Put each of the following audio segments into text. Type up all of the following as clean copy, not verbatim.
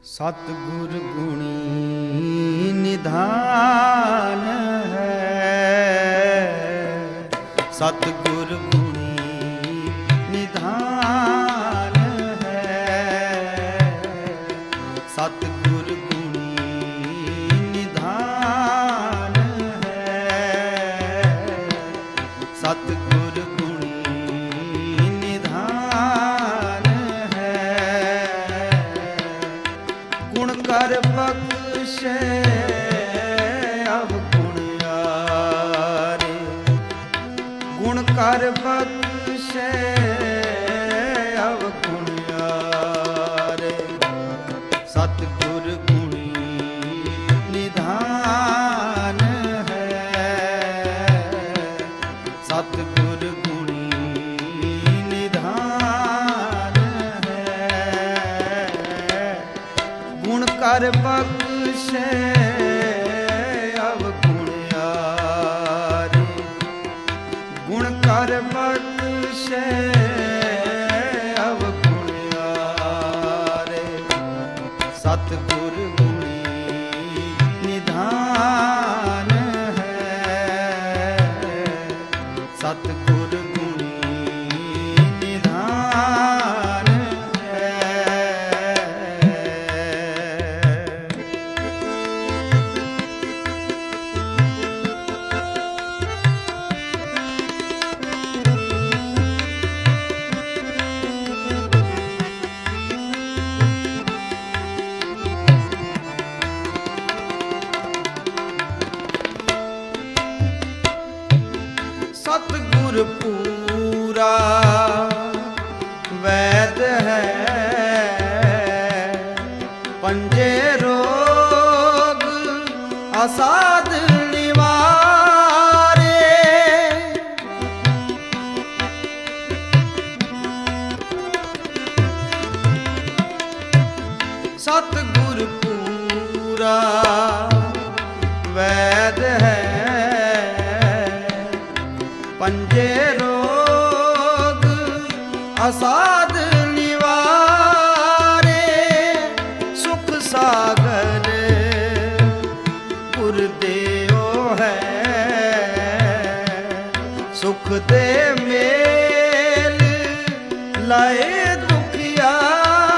सतगुर गुणी निधान है, सतगुर गुणी निधान है, सतगुर गुणी निधान है, सतगुर गुणी निधान है। गुण कर बख्शे अवगुण यारे, गुण कर बख्शे अवगुण यारे, सतगुर गुणी निधान है, सतगुर गुणी निधान है। गुण कर बख्शे अवगुण यारे, गुण कर बख्शे अवगुण यारे, सतगुर गुणी निधान है, सतगुर गुणी निधान है। सतगुर पूरा वैद है, पंजे रोग असाध निवारे, सतगुर पूरा वैद है, पंजे रोग असाध निवारे, सुख सागर गुरदेव है, सुख दे मेल लाए दुखियारे,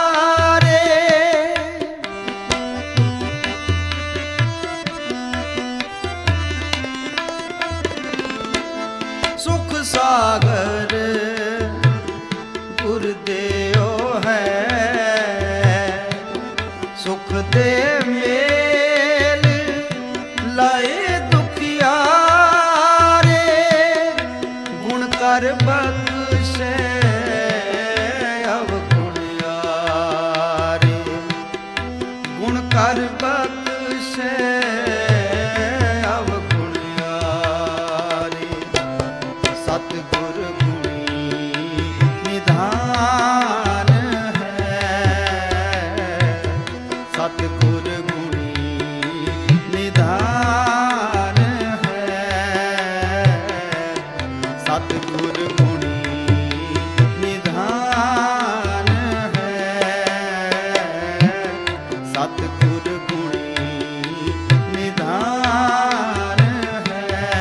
सुख सागर गुरदेव है, सुख दे मेल लाए दुखियारे, गुण कर बख्शे अवगुण यारे, गुण कर बख्शे अवगुण यारे, सतगुर गुणी निधान है, सतगुर गुणी निधान है, सतगुर गुणी निधान है, सतगुर गुणी निधान है।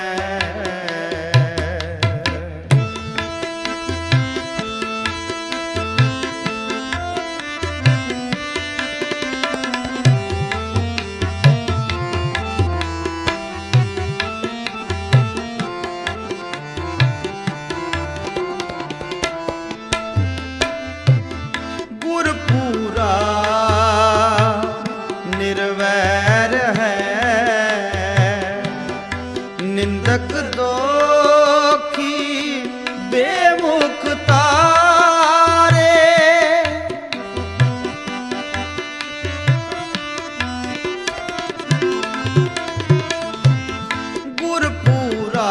गुर पूरा निर्वैर है, निंदक दोखी बेमुख तारे, गुर पूरा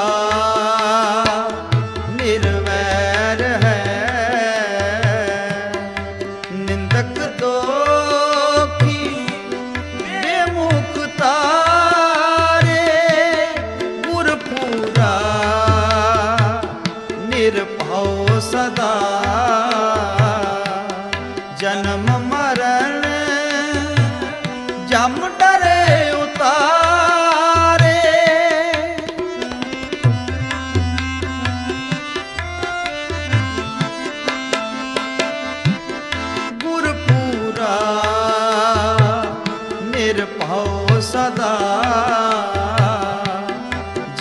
निर्वैर है, निंदक दोखी बेमुख तारे, गुर पूरा निर्भव सदा, जन्म मरण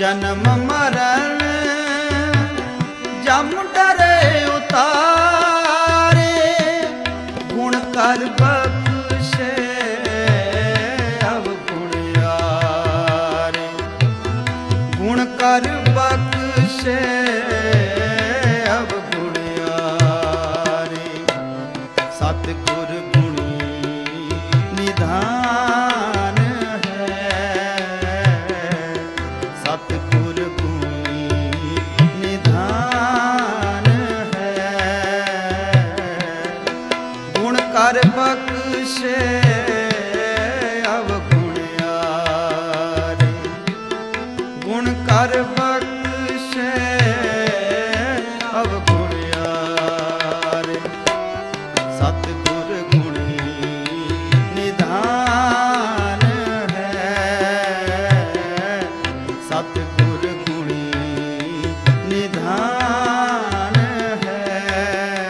जन्म मरण जम डरे उतारे, गुण कर बख्शे अवगुण यारे, गुण कर बख्शे अवगुण यारे। सतगुर गुणी निधान है, सतगुर गुणी निधान है। गुण कर बख्शे अवगुण यारे, गुण कर बख्शे अवगुण यारे। सतगुर गुणी निधान है, सतगुर गुणी निधान है।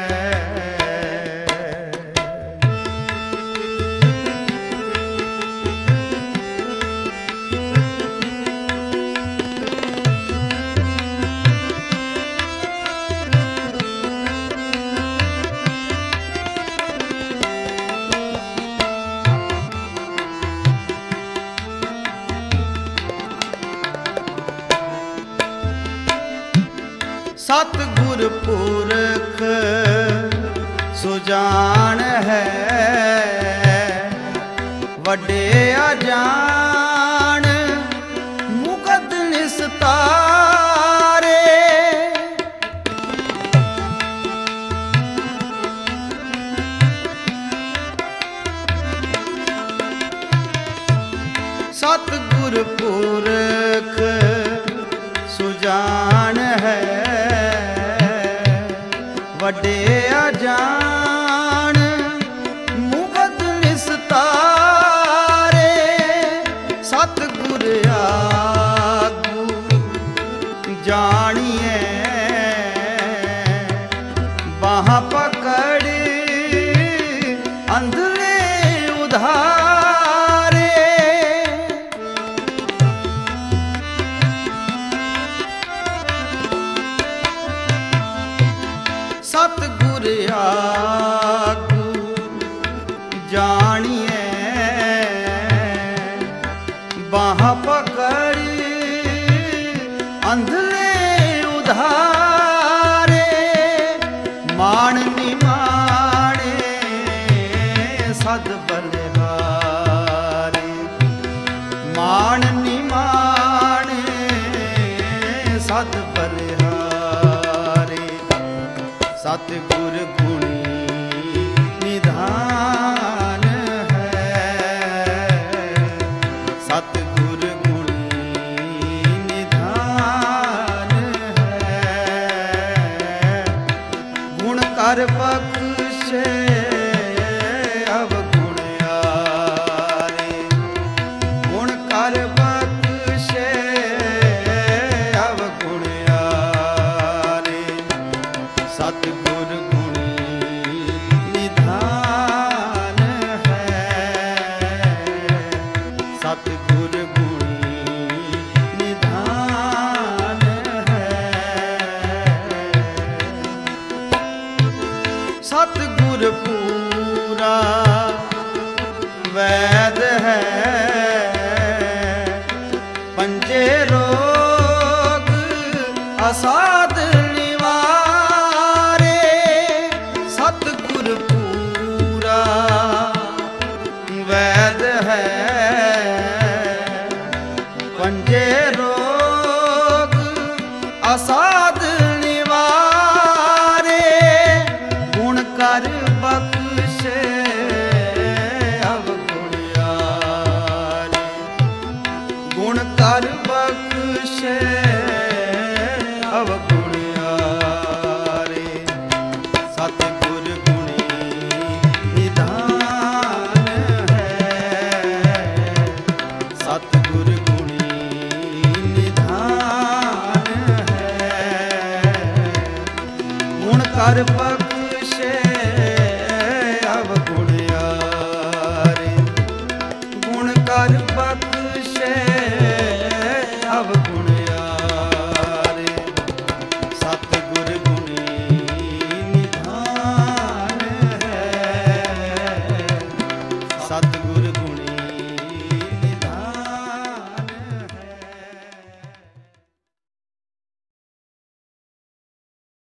सतगुर पुरख सुजान है, वड्डे अजान मुकद निस्तारे। सतगुर पुरख सुजान है, वड्डे अजान मुकद निस्तारे। सतगुर आगू जानिए बाह पकड़ अंधले उधारे। सतगुर आगू जानिए बाह पकड़ी अंधले उधारे। मान निमाणे सद बलिहारे, मान निमाणे सद बलिहारे। सतगुर गुणी निधान है, सतगुर गुणी निधान है। गुण कर बख्शे अवगुण यारे, गुण कर बख्शे अवगुण यारे। सतगुर गुणी निधान है, सतगुर गुणी निधान है। सतगुर पूरा वैद है, पंजे रोग असाध निवारे। सतगुर पूरा वैद है, पंजे रोग असाध निवारे। गुण कर बख्शे अवगुण यारे, गुण कर बख्शे अवगुण यारे। सतगुर गुणी निधान है, सतगुर गुणी निधान है। गुण कर